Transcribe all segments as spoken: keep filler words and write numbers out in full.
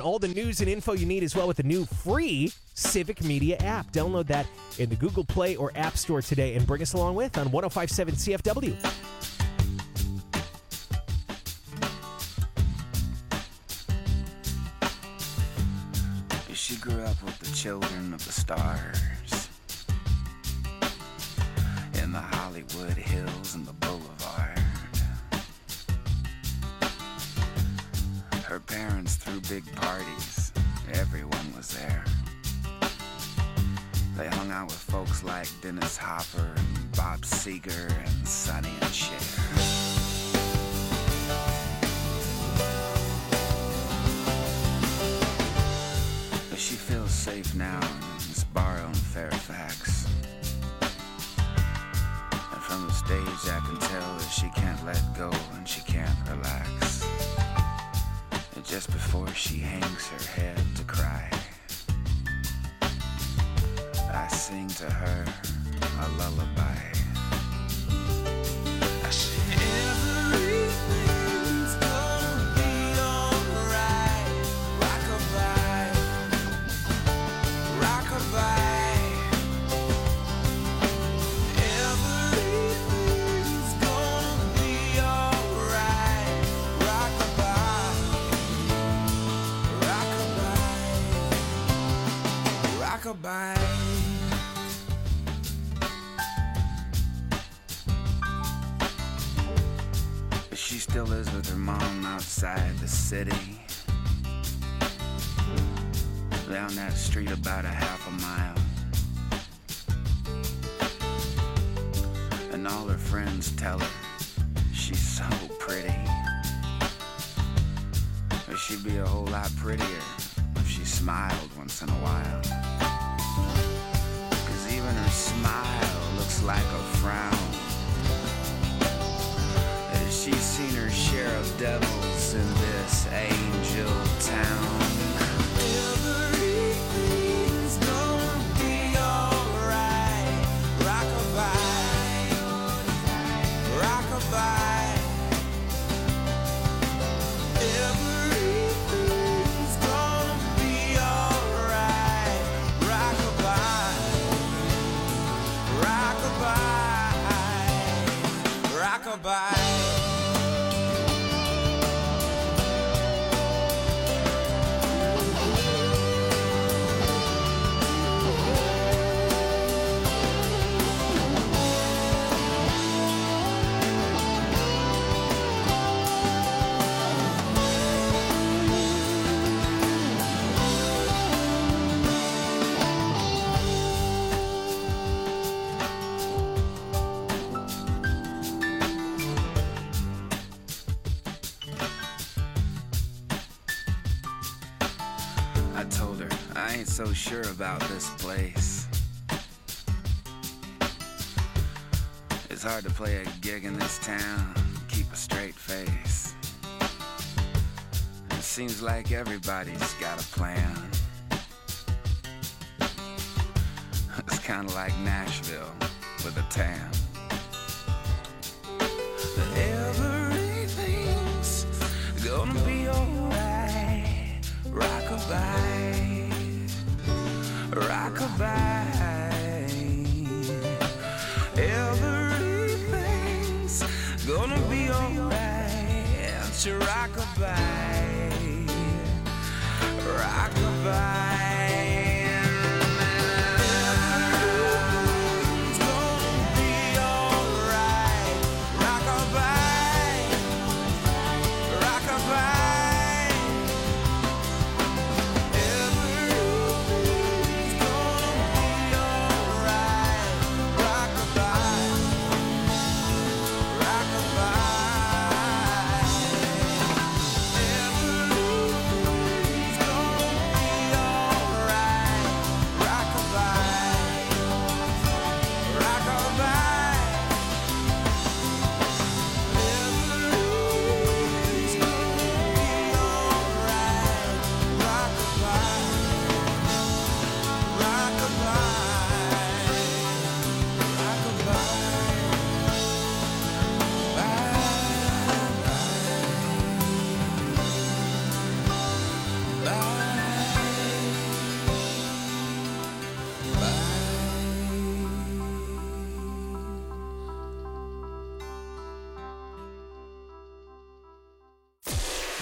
all the news and info you need as well with the new free Civic Media app. Download that in the Google Play or App Store today and bring us along with on one oh five point seven C F W. She grew up with the children of the stars in the Hollywood Hills and the Boulevard. Her parents threw big parties. Everyone was there. They hung out with folks like Dennis Hopper and Bob Seger and Sonny and Cher. She feels safe now in this bar on Fairfax. And from the stage I can tell that she can't let go and she can't relax. And just before she hangs her head to cry, I sing to her a lullaby. I sing everything's gonna be alright. Rockabye. Rockabye, everything's gonna be alright. Rockabye, rockabye, rockabye. She still lives with her mom outside the city. Down that street about a half a mile. And all her friends tell her she's so pretty. But she'd be a whole lot prettier if she smiled once in a while. 'Cause even her smile looks like a frown. She's seen her share of devils in this angel town. Everything's gonna be alright. Rockabye, rockabye. Everything's gonna be alright. Rockabye, rockabye, rockabye. So sure about this place. It's hard to play a gig in this town, keep a straight face. It seems like everybody's got a plan. It's kind of like Nashville with a tan. Everything's gonna be alright. Rockabye, rockabye, everything's gonna be alright. To rockabye, rockabye.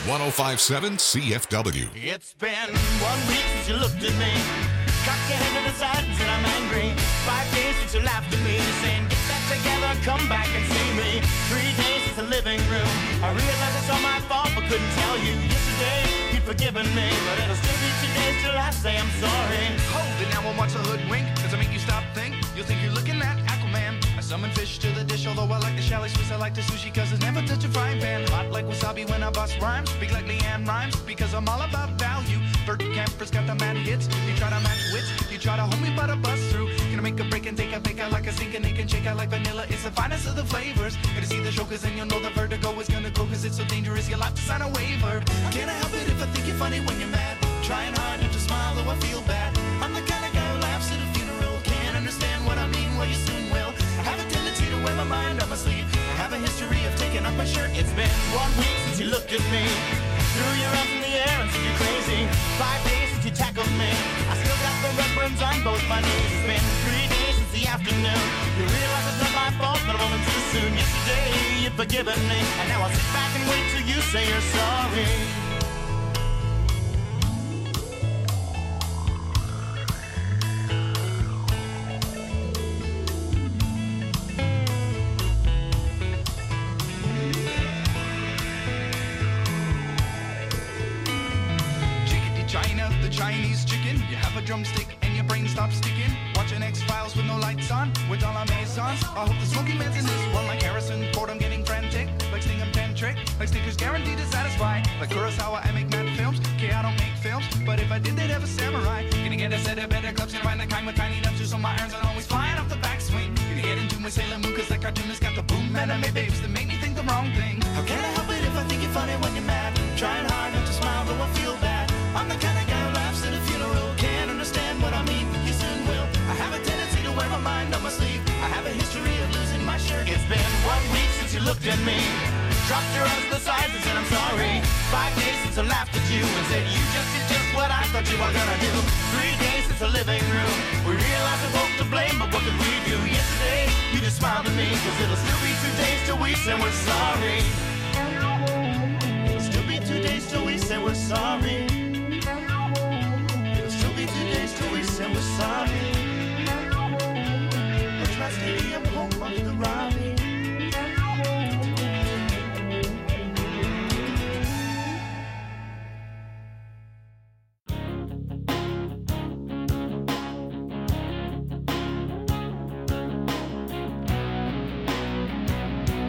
one oh five point seven C F W. It's been one week since you looked at me. Cock your head to the side and said I'm angry. Five days since you laughed at me, saying get that together, come back and see me. Three days since the living room. I realized it's all my fault, but couldn't tell you. Yesterday you'd forgiven me, but it'll still be two days till I say I'm sorry. Hold it now and watch a hoodwink. Does it make you stop think? You'll think you're looking at Aquaman. I summon fish to the dish, although I like the chalet Swiss, I like the sushi, cause it's never touch a frying pan. Hot like wasabi when I bust rhymes. Speak like Leanne Rhymes, because I'm all about value. Bert Camper's got the mad hits. You try to match wits, you try to hold me but I bust through. Gonna make a break and take a bake out like a sink and and shake out like vanilla. It's the finest of the flavors. Gonna see the show cause then you'll know the vertigo is gonna go, cause it's so dangerous you'll have to sign a waiver. Can't I help it if I think you're funny when you're mad? Trying hard not to smile though I feel bad. I'm the kind of guy who laughs at a funeral. Can't understand what I mean, well you soon will. I have a tendency to wear my mind on my sleeve. I have a history of taking off my shirt. It's been one week since you looked at me. Threw your arms in the air and said you're crazy. Five days since you tackled me. I still got the red burns on both my knees. It's been three days since the afternoon. You realize it's not my fault, but a moment too soon. Yesterday you'd forgiven me, and now I'll sit back and wait till you say you're sorry. China, the Chinese chicken. You have a drumstick and your brain stops sticking. Watching X-Files with no lights on, with all our maisons. I hope the smoky man's in this one like Harrison Ford. I'm getting frantic, like Stingham Tantric, like Snickers guaranteed to satisfy. Like Kurosawa, I make mad films. Okay, I don't make films, but if I did, they'd have a samurai. Gonna get a set of better clubs, gonna find the kind with tiny dumpsters, so my irons are always flying off the backswing. Gonna get into my Sailor Moon, cause that cartoonist got the boom anime babes that make me think the wrong thing. How can I help it if I think you're funny when you're mad? Trying hard not to smile, though I feel bad. I'm the kind of guy who laughs at a funeral. Can't understand what I mean, but you soon will. I have a tendency to wear my mind on my sleeve. I have a history of losing my shirt. It's been one week since you looked at me. Dropped your arms to the sides and said I'm sorry. Five days since I laughed at you and said you just did just what I thought you were gonna do. Three days since the living room. We realized we're both to blame, but what could we do? Yesterday, you just smiled at me, cause it'll still be two days till we say we're sorry. It'll still be two days till we say we're sorry. It'll still be two days till we say we're sorry. The Tri-Stadium home of the Robbie.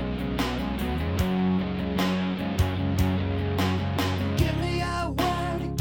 Give me a word,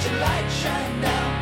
let your light shine down.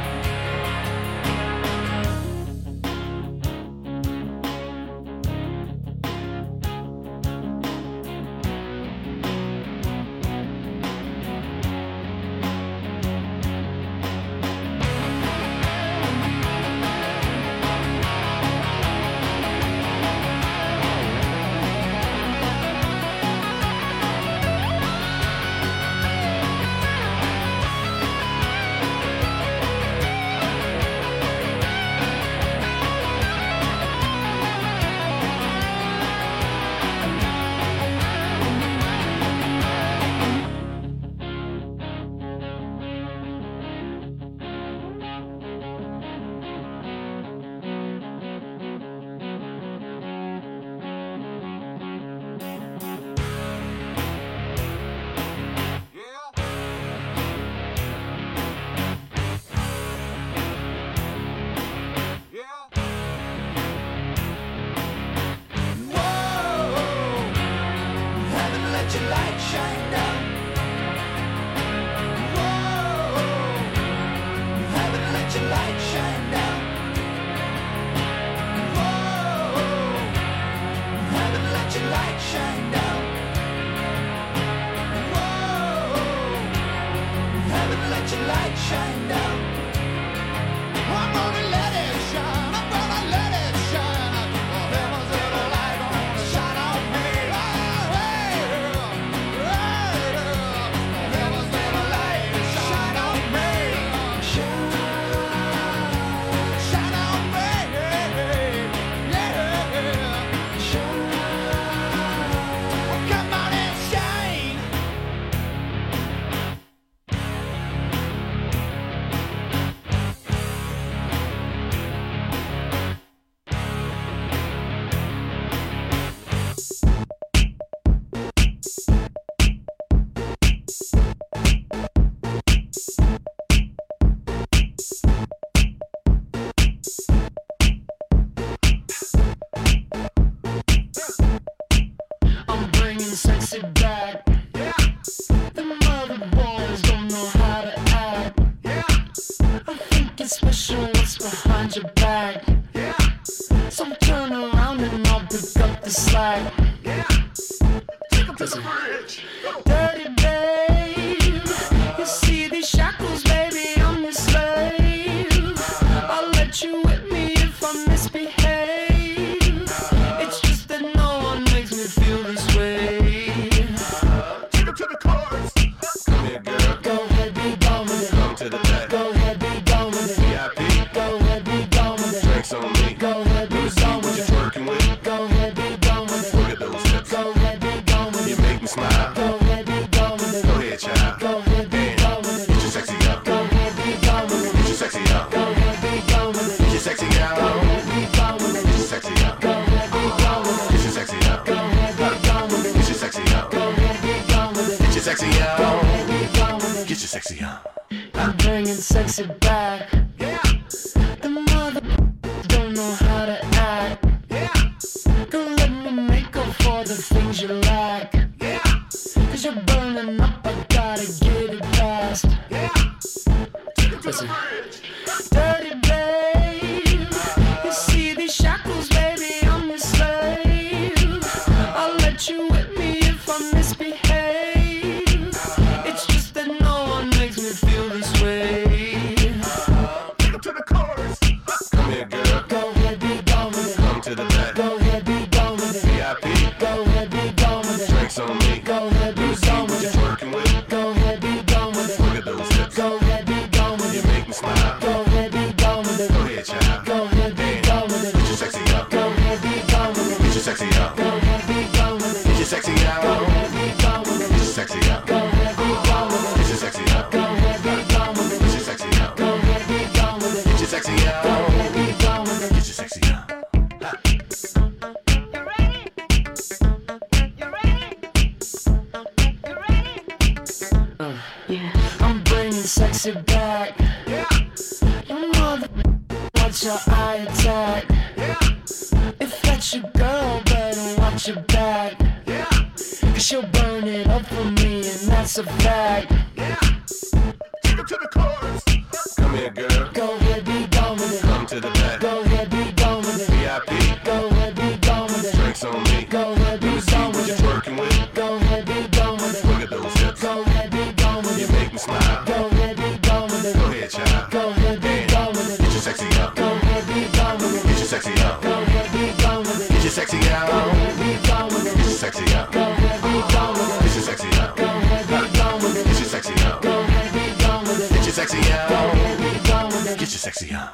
to the chorus. Come here, girl. Go ahead, be gone with it. Come to the back. Go ahead, be gone with it. V I P. Go ahead, be gone with it. Drinks on me. Go ahead, be Let me see gone what with you're it. working with. Go ahead, be gone with it. Look at those hips. Go ahead, be gone with You it. make me smile. Go ahead, be gone with it. Go ahead, child. Go ahead, be gone with it. Get your sexy out. Go ahead, be gone with it. Get your sexy out. Go ahead, be gone with it. Get your sexy out. Go ahead, be gone with it. Get your sexy out. Go ahead, be gone with it. Get your sexy out. Go ahead, be gone with it. Get your sexy out. Go ahead, be gone with it. Get your sexy out. Go ahead, be gone with it. Get your sexy out.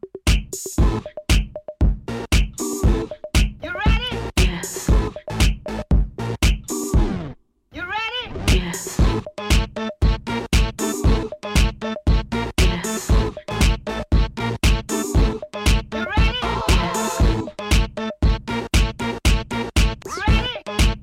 You ready? Yes. You ready? Yes. Yes. You ready? Ready?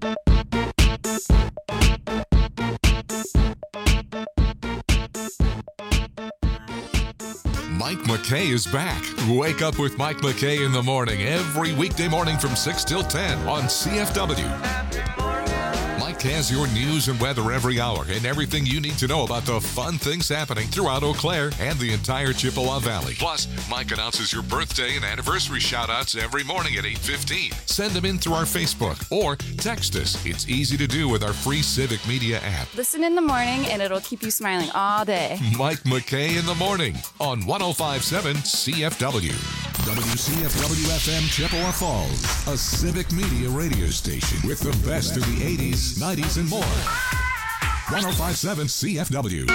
Mike McKay is back. Wake up with Mike McKay in the morning every weekday morning from six till ten on C F W. Mike has your news and weather every hour and everything you need to know about the fun things happening throughout Eau Claire and the entire Chippewa Valley. Plus, Mike announces your birthday and anniversary shout-outs every morning at eight fifteen. Send them in through our Facebook or text us. It's easy to do with our free Civic Media app. Listen in the morning and it'll keep you smiling all day. Mike McKay in the morning on one oh five point seven C F W. W C F W F M Chippewa Falls, a Civic Media radio station with the best of the eighties, nineties, and more. one oh five point seven C F W.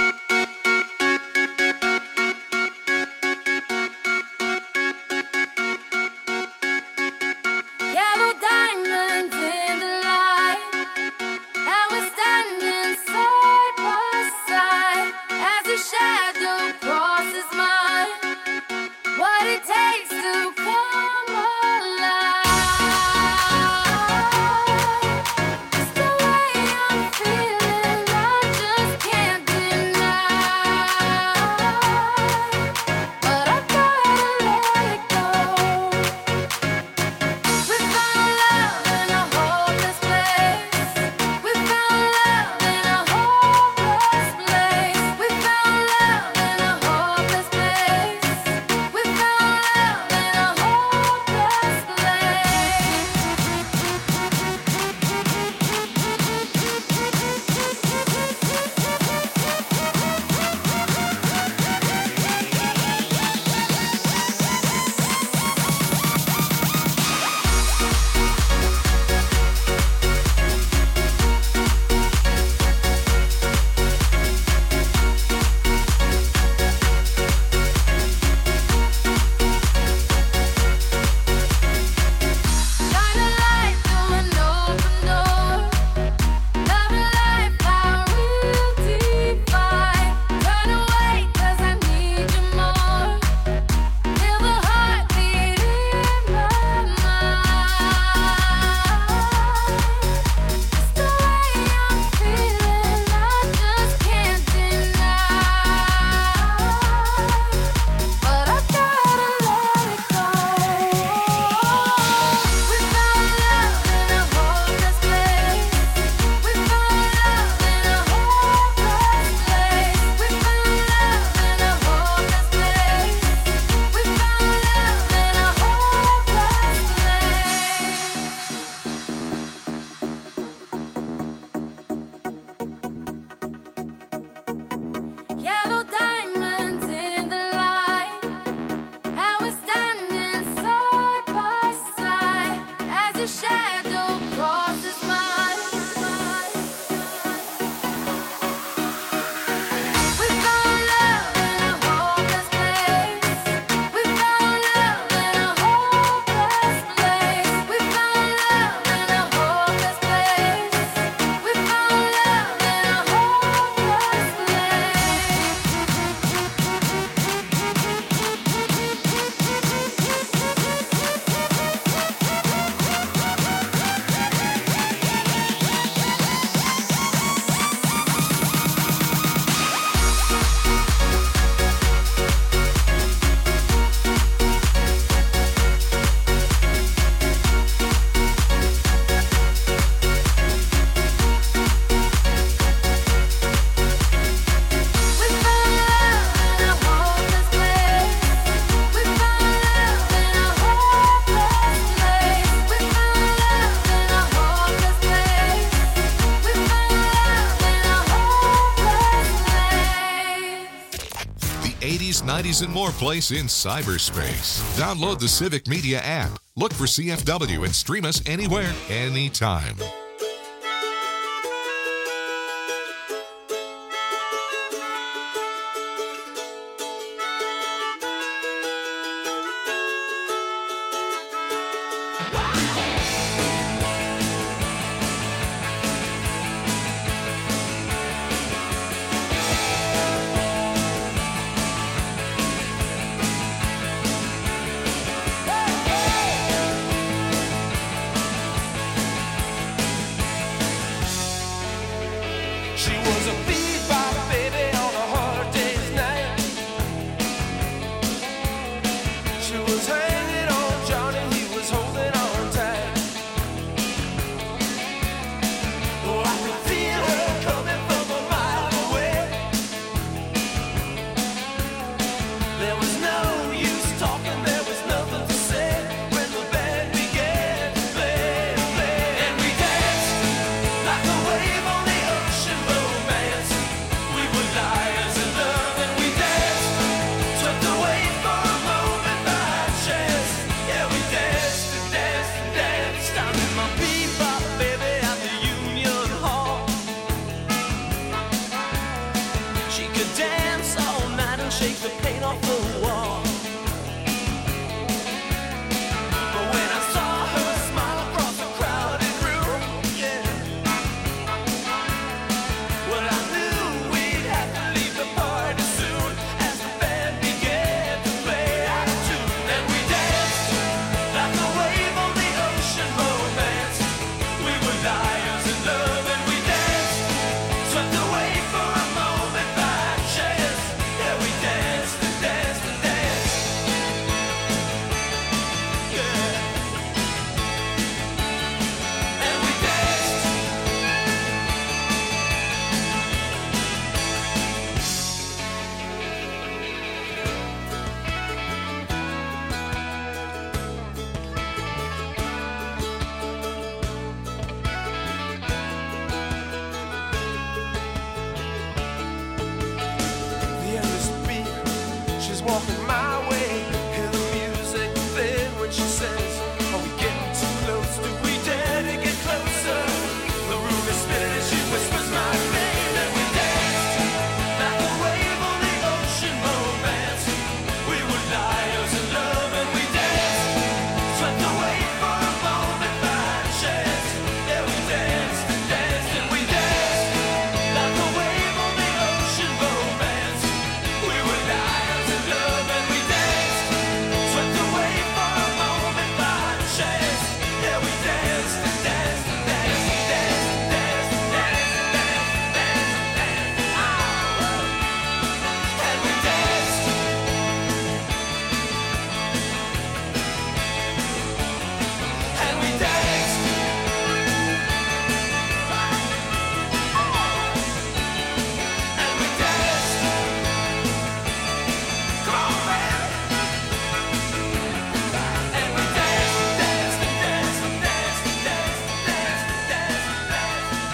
Yellow diamonds in the light, and we're standing side by side as a shadow crosses mine. What it takes to come alive. It's the way I'm feeling, I just can't deny. eighties, nineties, and more place in cyberspace. Download the Civic Media app. Look for C F W and stream us anywhere, anytime. She was a bebop baby on a hard day's night. She was hanging on Johnny, he was holding on tight. Oh, I could feel her coming from a mile away. There was no use talking, there was nothing to say when the band began to play, play. And we danced like a wave on the ocean. Romance, we were liars in love, and we danced, swept away for a moment by chance. Yeah, we danced and danced and danced. I met my bebop baby at the Union Hall. She could dance all night and shake the paint off the wall. But when I saw her smile across the crowded room, yeah, well, I knew we'd have to leave the party soon as the band began to play out of tune. And we danced like a wave on the ocean. Romance, we were liars in love, and we danced, swept away for a moment by chance. Yeah, we danced and danced and danced. Yeah, and we danced. The endless beat, she's walking my way. Hear the music then when she says, are we getting too close? Do we dare to get closer? The room is spinning as she whispers my name. And we danced like a wave on the ocean. Romance, we were liars in love, and we danced, swept away for a moment by chance. Yeah, we danced and danced and we danced like a wave on the ocean. Romance, we were liars in love, and we danced, swept away for a moment by chance. Yeah, we danced and danced and danced and danced and danced and danced and danced and danced and danced. Oh, and we danced. And we danced. And we danced. Come on, man. And we danced, danced, and danced, and danced, and danced, and danced, and danced, and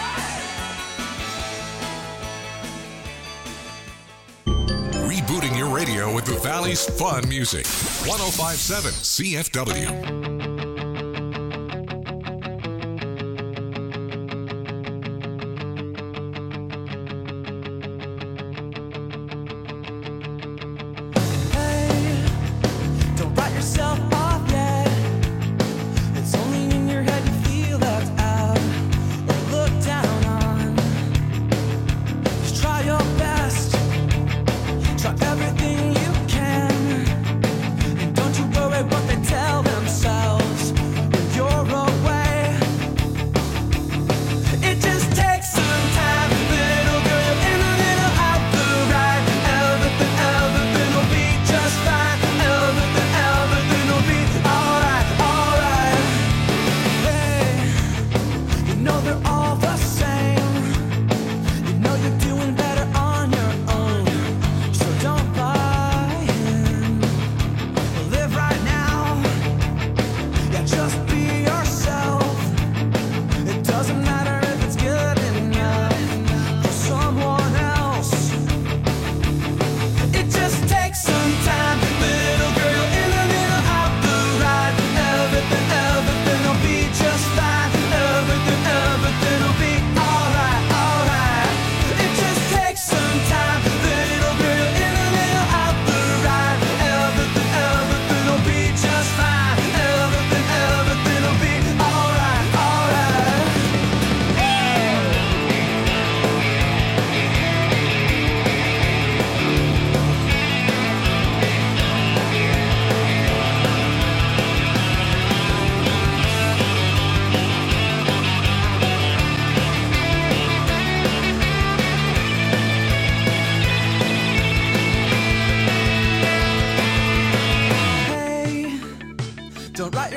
danced, and danced. Rebooting your radio with the Valley's fun music. one oh five point seven C F W. Don't write yourself off yet. It's only in your head you feel left out or looked down on. Just try your best. Try everything you can. And don't you worry what they tell themselves.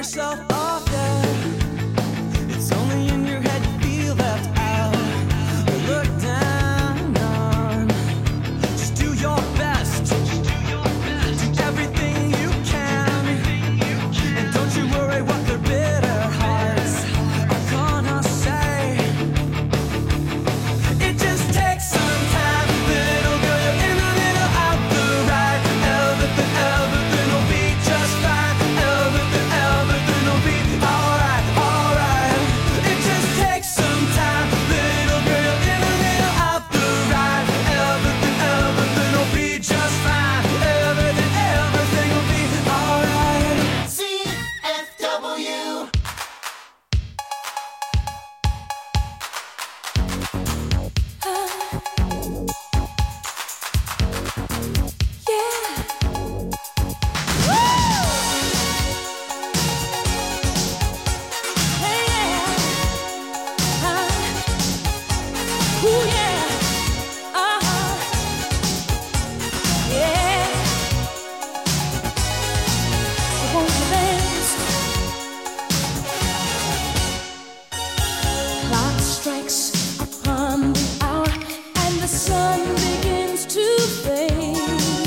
yourself off, yeah. It's only in your head you feel left out or looked down on. Just do your best. Do everything you can. And don't you worry what their bitter hearts are gonna say. It just takes some time, little girl. You're in the middle of the ride. Everything, everything will be just fine. Everything, everything will be alright, alright. It just takes some time, little girl. You're in the middle of the ride. Everything, everything will be just fine. Everything, everything will be alright. C F W. Clock strikes upon the hour and the sun begins to fade.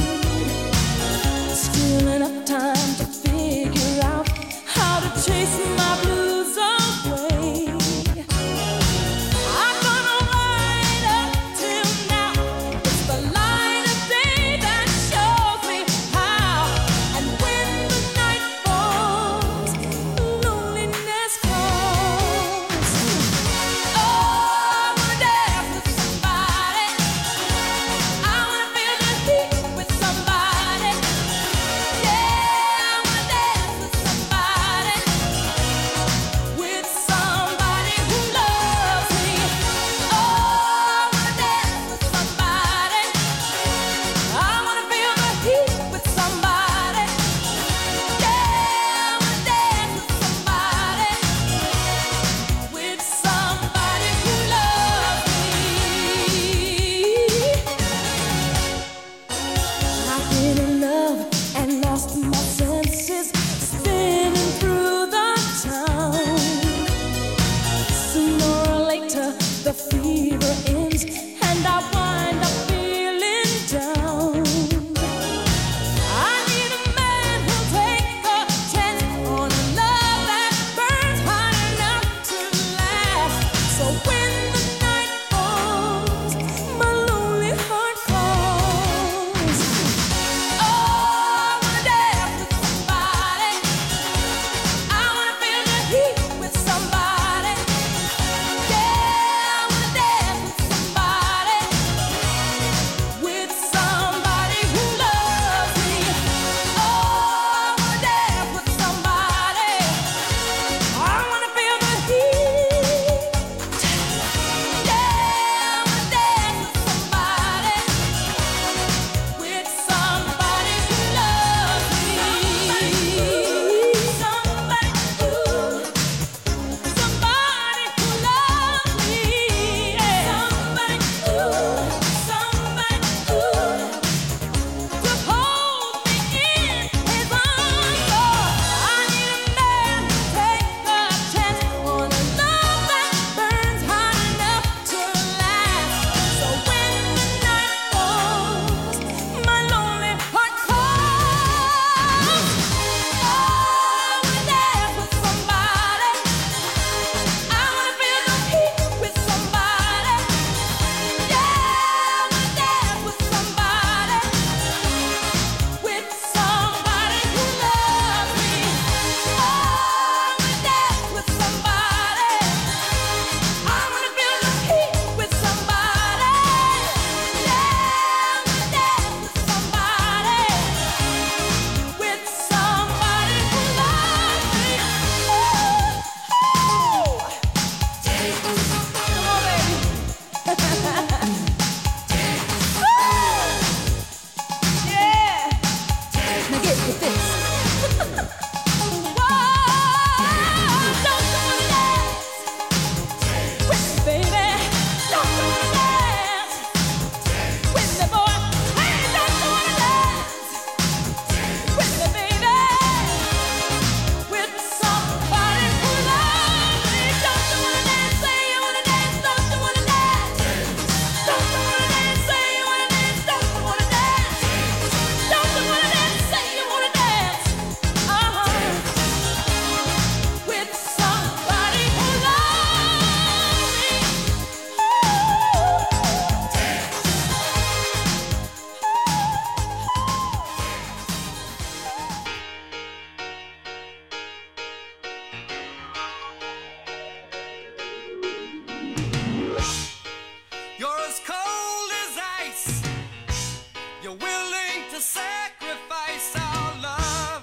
to sacrifice our love.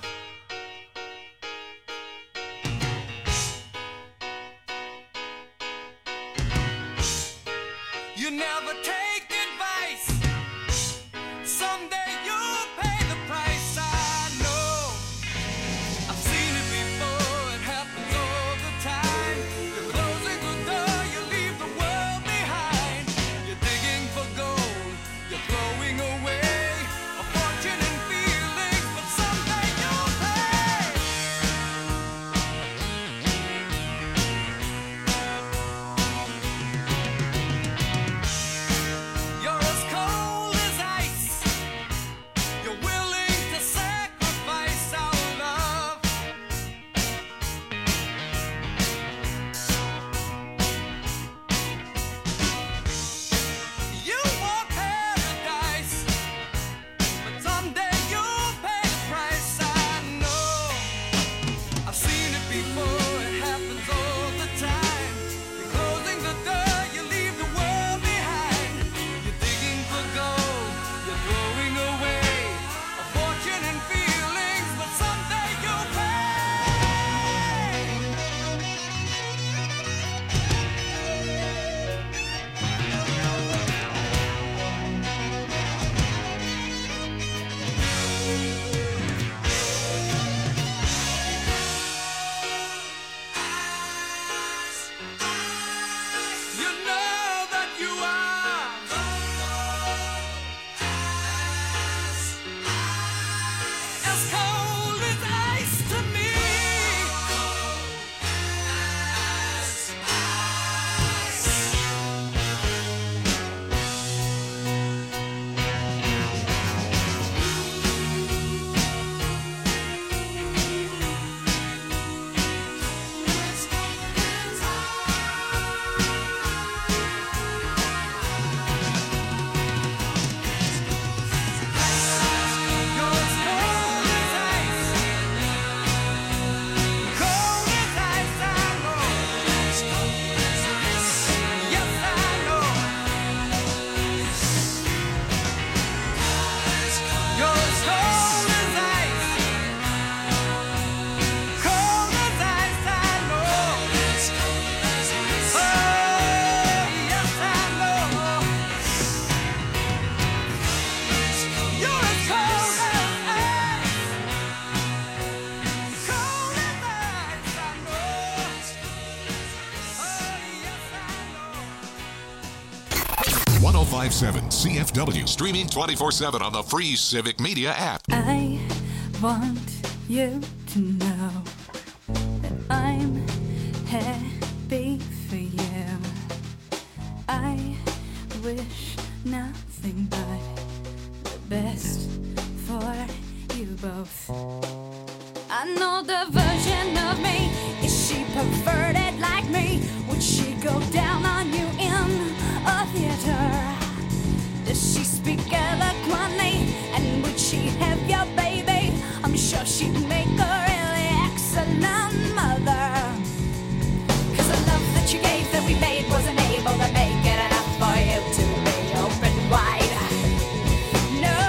You never take advice. Someday you'll pay the price. I know. I've seen it before. It happens all the time. You're closing the door. You leave the world behind. You're digging for gold. You're throwing away a fortune and feelings, but someday you'll pay. You're as cold as ice. You're willing to sacrifice our love. You want paradise, but someday you'll pay the price. I know. I've seen it before. It happens all the time. You're closing the door. You leave the world behind. You're digging for gold. You're throwing away a fortune and feelings, but someday you'll pay. You know that you are as cold as ice to me. You're as cold as ice, cold as ice. I know. Yes, I know. You're as cold as ice, cold as ice. I know. Oh, yes, I know. You're as cold as ice, cold as ice. I know. Oh, yes, I know. one oh five point seven C F W, streaming twenty-four seven on the free Civic Media app. I want you to know that I'm happy for you. I wish nothing but the best for you both. I know the version of me. Is she perverted like me? Would she go down on you in a theater? Does she speak eloquently? And would she have your baby? I'm sure she'd make a really excellent mother. Cause the love that you gave that we made wasn't able to make it enough for you to be open wide. No.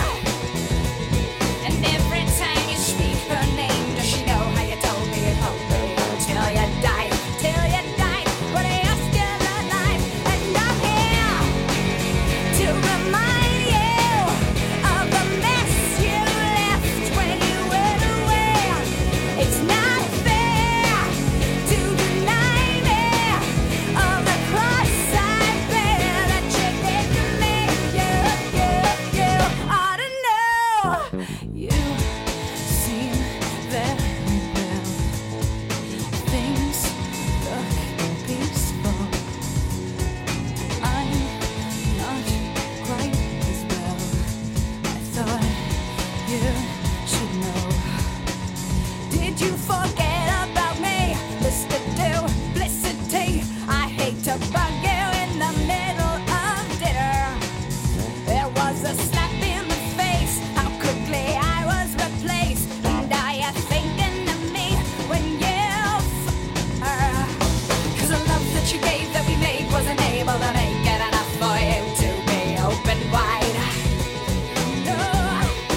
And every time you speak her name, does she know how you told me you'd hold me until you died? Till you died, but you're still alive. And I'm here to remind you of the mess you left when you went away. It's not fair to deny me of the cross I bear that you did to me. You, you, you ought to know. You seem very well. Things look peaceful. I'm not quite as well. I thought you should know. Did you forget about me, Mister Duplicity? I hate to bug you in the middle of dinner. There was a slap in the face. How quickly I was replaced. And are you thinking of me when you f her? Cause the love that you gave that we made wasn't able to make it enough for you to be open wide. No.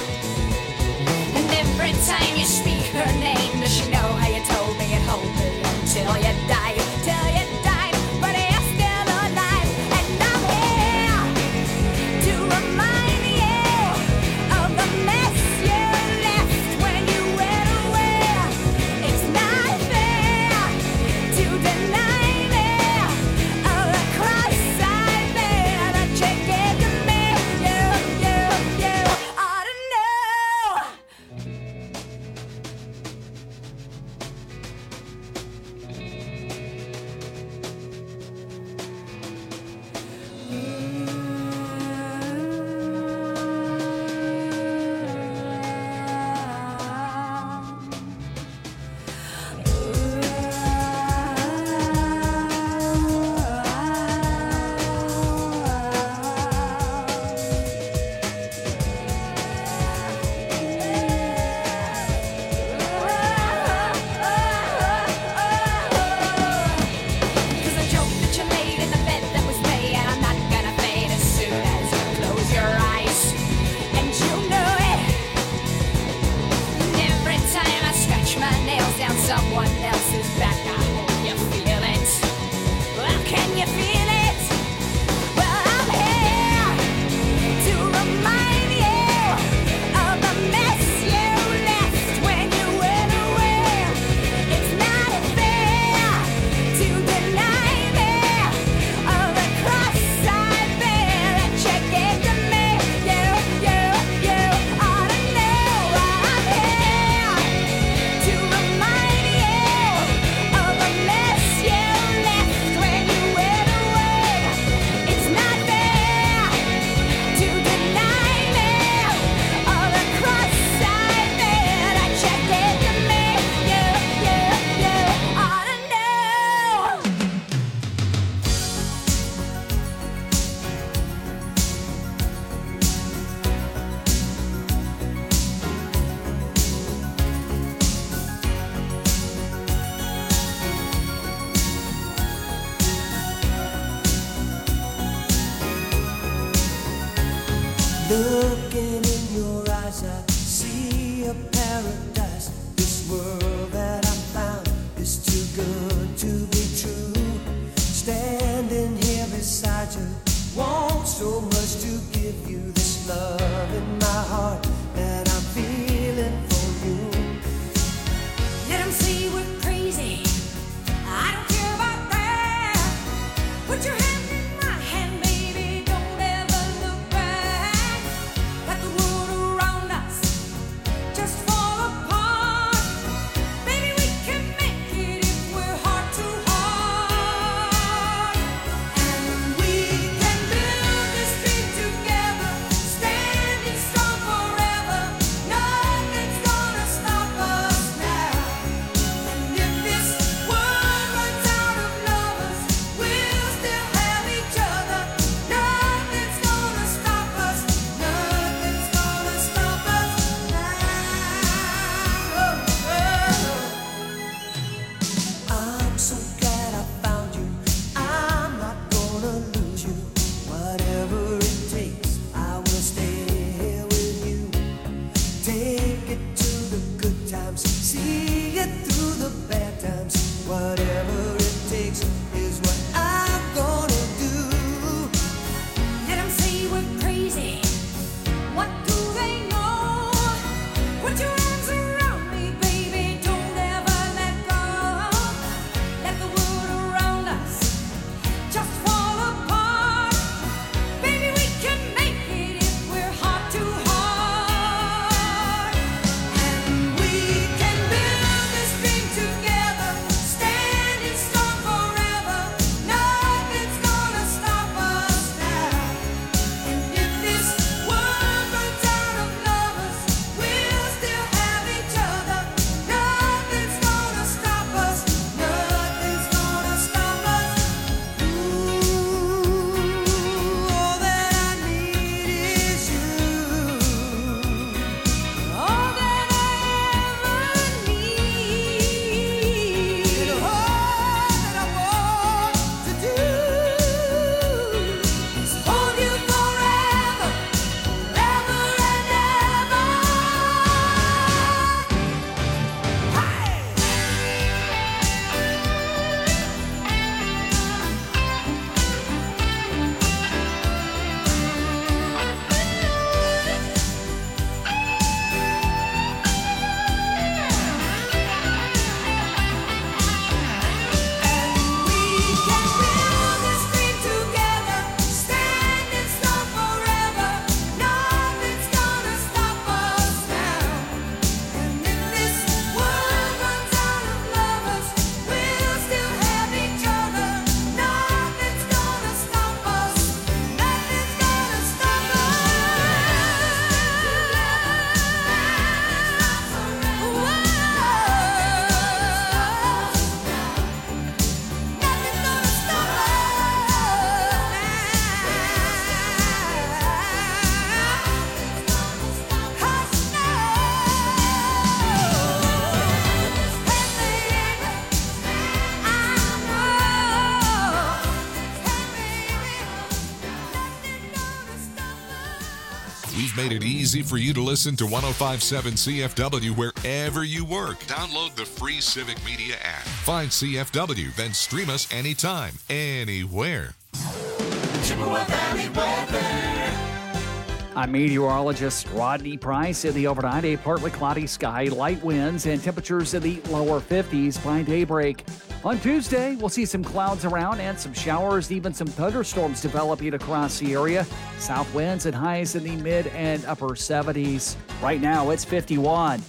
it easy for you to listen to one oh five point seven C F W wherever you work. Download the free Civic Media app. Find C F W, then stream us anytime, anywhere. Chippewa Valley weather. I'm meteorologist Rodney Price. In the overnight, a partly cloudy sky, light winds, and temperatures in the lower fifties by daybreak. On Tuesday, we'll see some clouds around and some showers, even some thunderstorms developing across the area. South winds and highs in the mid and upper seventies. Right now, it's fifty-one.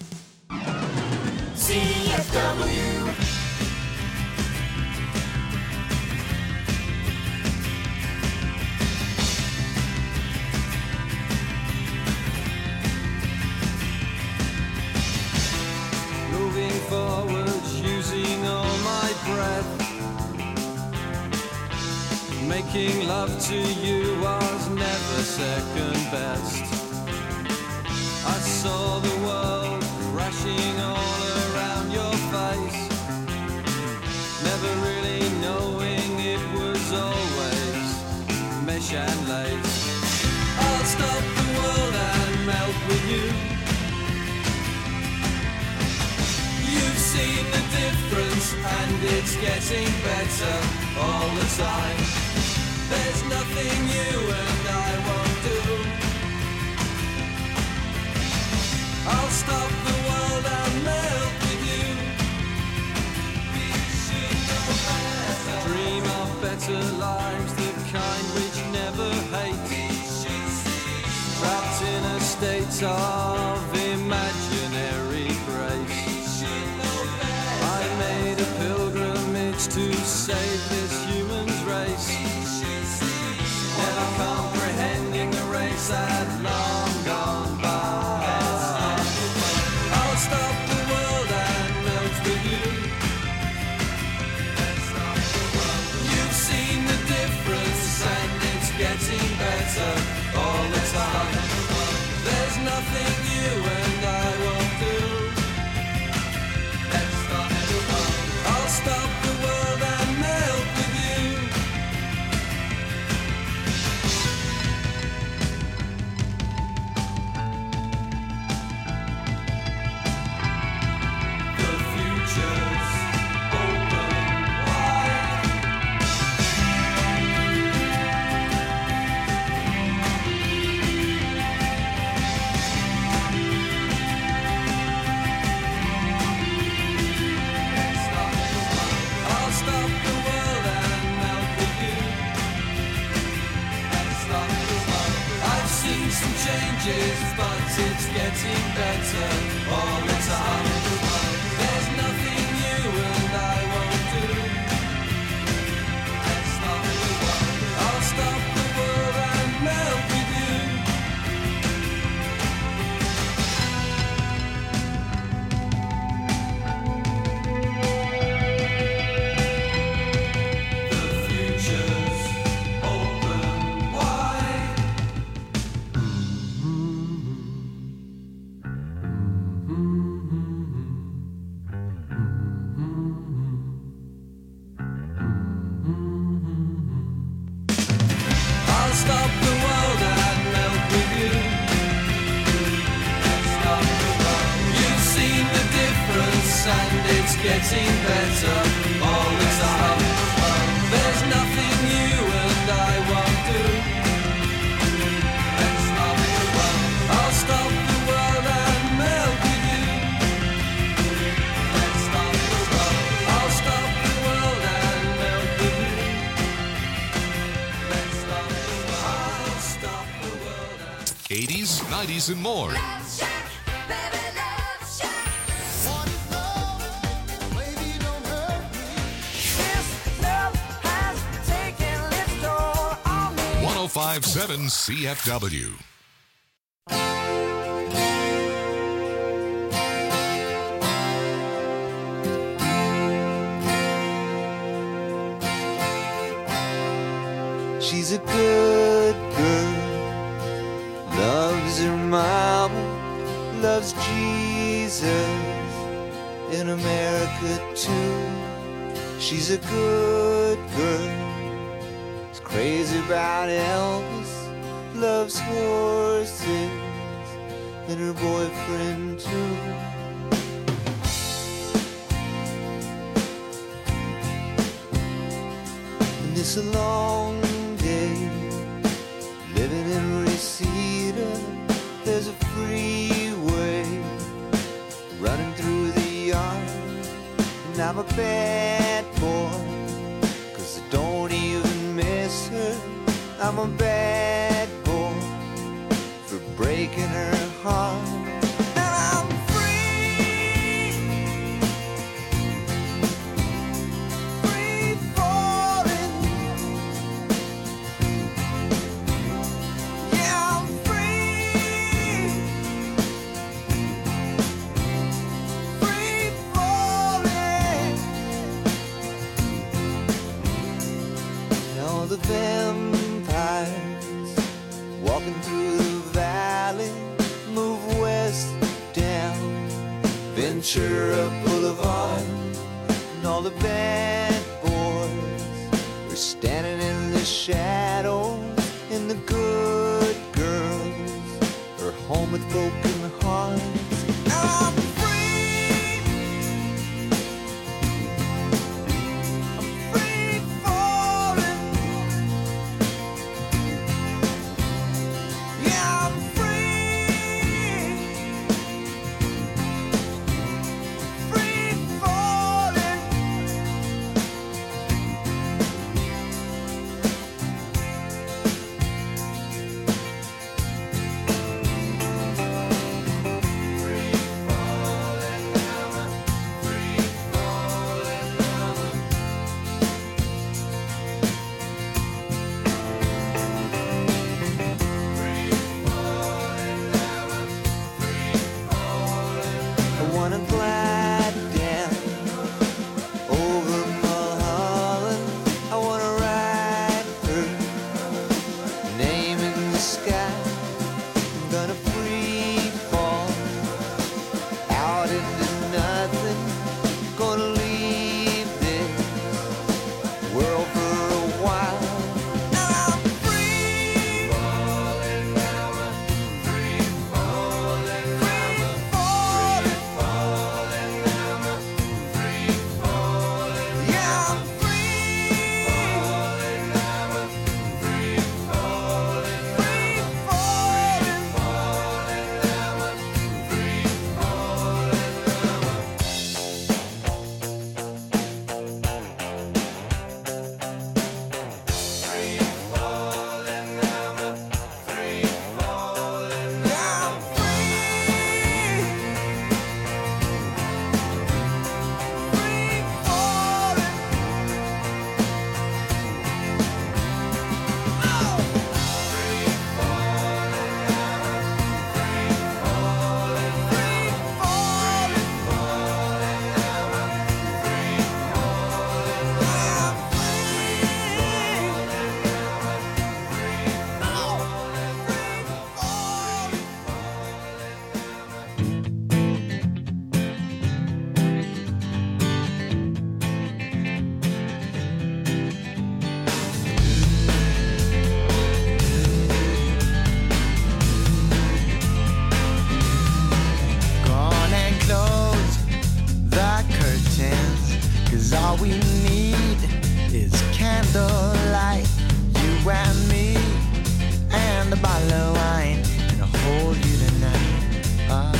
C F W. Moving forward, using all my breath. Making love to you was never second best. I saw the world crashing all around your face, never really knowing it was always mesh and lace. I'll stop the world and melt with you. You've seen the difference and it's getting better all the time. There's nothing you and I won't do. I'll stop the world and melt with you. We should know better. Dream of better lives, the kind which never hate. Trapped in a state of imaginary grace. I made a pilgrimage to save this human's race. Never comprehending the race had long gone by. I'll stop the world and melt with you. You've seen the difference and it's getting better all the time. There's nothing you and I won't do. I'll stop the world and melt with you. The future's open wide. I'll stop the world and melt with you. I've seen some changes, but it's getting better all the time. There's nothing you and I won't do. I'll stop the world and melt with you. The future's open wide. I'll stop the world and melt with you. You've seen the difference and it's getting better all the time. There's nothing you and I won't do. I'll stop the world and melt with you. I'll stop the world and melt with you. I'll stop the world and eighties, nineties, and more. one oh five point seven C F W. She's a good girl, loves her mama, loves Jesus, in America too. She's a good girl, is crazy about Elvis, loves horses, and her boyfriend too. And it's a long day living in Reseda. There's a freeway running through the yard, and I'm a bad boy, 'cause I don't even miss her. I'm a bad boy for breaking her heart. And I'm free, free falling. Yeah, I'm free, free falling. Now the vampires walking through the valley move west down Ventura Boulevard, and all the bad boys are standing in the shadows, and the good girls are home with broken hearts. I'm free, I'm free falling. Yeah, I'm free, free falling. I wanna glide down over Mulholland. I wanna write her name in the sky. I'm gonna free fall out into nothing. Gonna leave this world for a while. And I'm free, falling, free falling, free falling, falling, free falling. Yeah, I'm free, falling, free falling, free falling, falling, free Gone and close the curtains, 'cause all we need is candlelight. You and me and a bottle of wine, and I'll hold you tonight. Ah.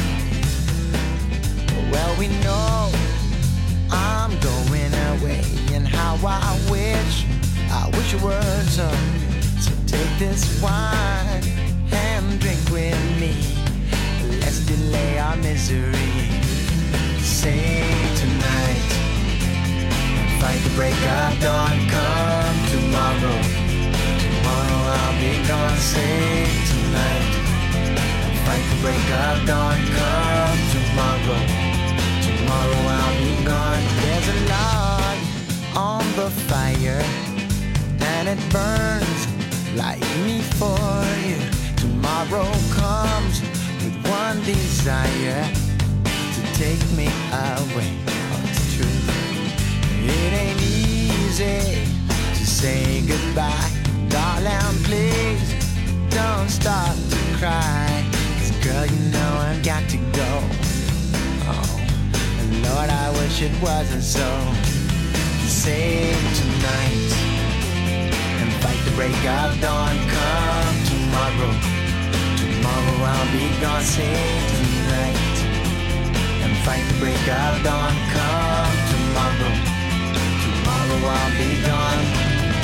Well, we know I'm going away, and how I wish, I wish it were so. So take this wine and drink with me. Let's delay our misery. Say tonight, fight the break of dawn. Come tomorrow, tomorrow I'll be gone. Say tonight, fight the break of dawn. Come tomorrow, tomorrow I'll be gone. There's a log on the fire, and it burns like me for you. Tomorrow comes with one desire, to take me away. Oh, it's true. It ain't easy to say goodbye. Darling, please don't stop to cry. 'Cause girl, Girl, you know I've got to go. Oh, and Lord, I wish it wasn't so. Save tonight and fight the break of dawn. Come tomorrow, tomorrow I'll be gone. Save tonight and fight the break of dawn. Come tomorrow, tomorrow I'll be gone.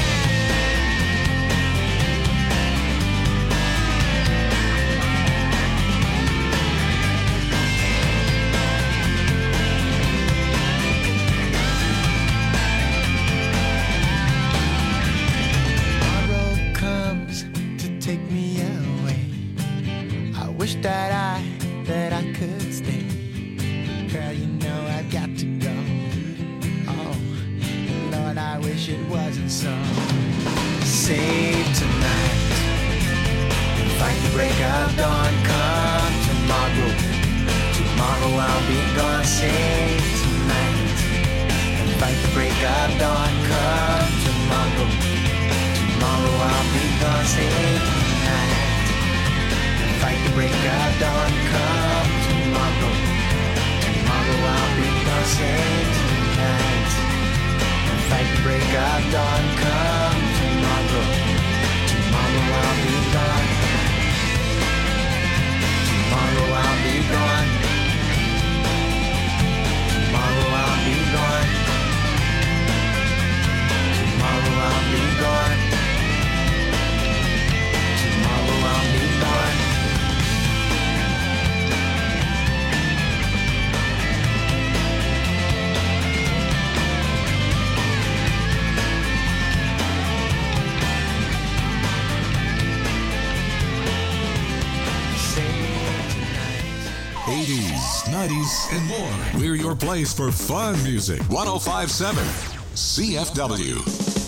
Wish that I, that I could stay. Girl, you know I've got to go. Oh, Lord, I wish it wasn't so. Save tonight and fight the break of dawn. Come tomorrow, tomorrow I'll be gone. Save tonight and fight the break of dawn. Come tomorrow, tomorrow I'll be gone. Save tonight. Fight the break of dawn, come tomorrow. Tomorrow I'll be gone, save tonight. Fight the break of dawn, come tomorrow. Tomorrow I'll be gone. Tomorrow I'll be gone. Tomorrow I'll be gone. Tomorrow I'll be gone. Tomorrow I'll be gone. eighties, nineties, and more. We're your place for fun music. one oh five point seven C F W.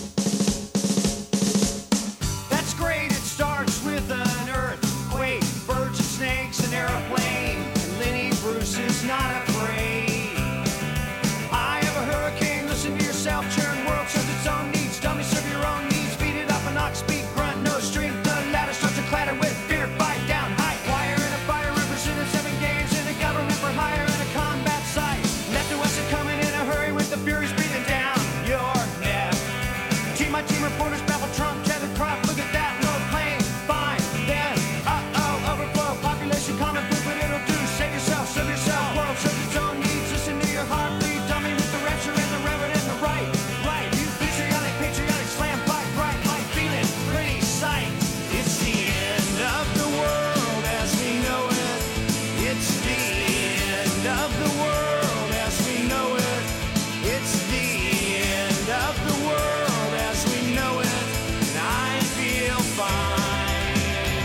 That's great, it starts with an earthquake, birds and snakes, an airplane, and Lenny Bruce is not afraid. I have a hurricane, listen to yourself, churn, world serves its own needs, dummy serve your own needs, beat it up an ox, speak, grunt, no strength, the ladder starts to clatter with fear, fight down, high wire and a fire, represented seven games in a government for hire and a combat site. Left to us are coming in a hurry with the furies breathing down your neck. Team my team reporters babble Trump, Kevin Crop, look at that low plane, fine, then, uh-oh, overflow, population common food, but it'll do, save yourself, serve yourself, world serves its own needs, listen to your heart, bleed, dummy with the rapture and the reverend and the right, right, you patriotic, patriotic, slam, fight, right, like feeling, pretty sight. It's the end of the world as we know it, it's the end of the world as we know it, it's the end of the world as we know it, and I feel fine.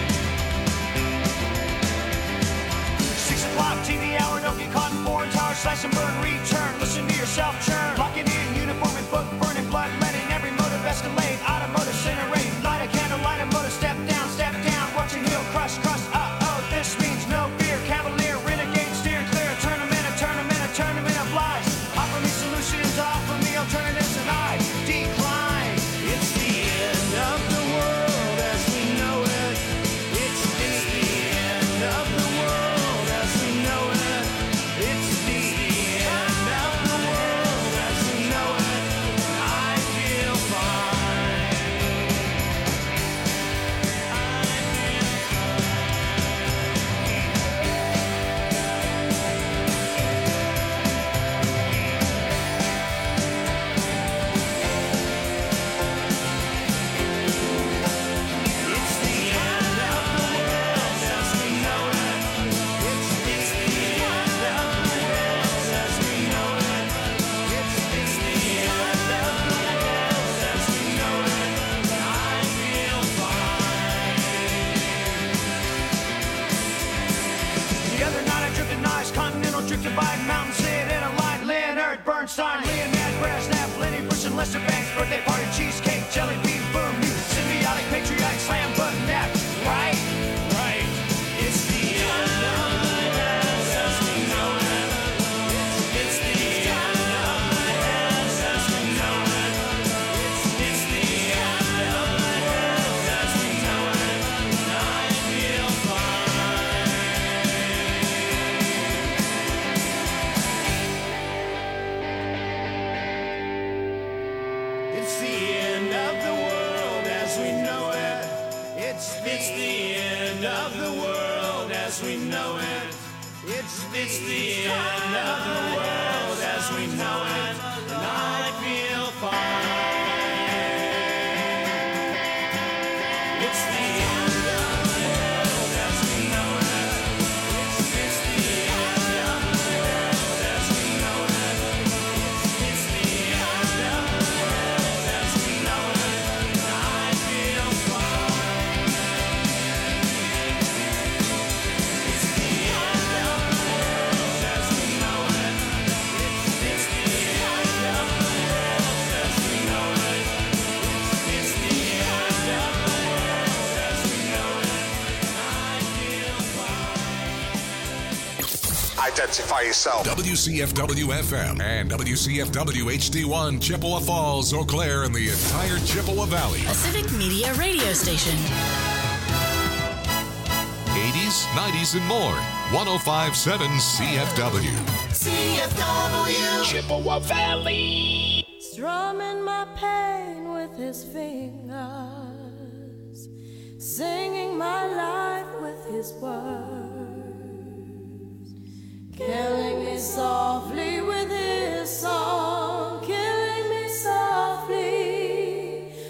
Six o'clock T V hour, don't get caught in foreign tower, slash and burn, return, listen to yourself churn, locking in uniform and book, burning blood, letting every motive escalate, automotive incinerate, light a candle, light a motor, step down, step down, watching heel, crush, crush, uh-oh, this means no fear, cavalier, renegade, steer clear, a tournament, a tournament, a tournament of lies, offer me solutions, offer me alternatives, and I decline. It's the end of the world as we know it, it's the end of the world as we know it, it's the end of the world as we know it, and I feel fine. It's the end of the world as we know it, it's the end of the world as we know it, it's the end of the world as we know it, and I feel fine. The other night I drifted nice, continental drift divide, mountain sit in a line, Leonard Bernstein, Leonard Brezhnev, Lenny Bruce and Lester Banks, birthday party, cheesecake, jelly bean, boom, you symbiotic, patriotic, slam button, nap, right? Right. It's the end of the world as we know it. It's, it's the end of the world as we know it. It's, it's the end of the world as we know it. And I feel fine. It's the end of the world as we know it, and I feel fine. It's the end of the world as we know it. It's the end of the world as we know it. It's the end of the world as we know it, and I feel fine. It's the end of the world as we know it. It's the end of the world as we know it. It's the end of the world as we know it, and I feel fine. Identify yourself. W C F W F M and W C F W H D one, Chippewa Falls, Eau Claire, and the entire Chippewa Valley. A Civic Media radio station. eighties, nineties, and more. one oh five point seven C F W. C F W Chippewa Valley. Strumming my pain with his fingers, singing my life with his words.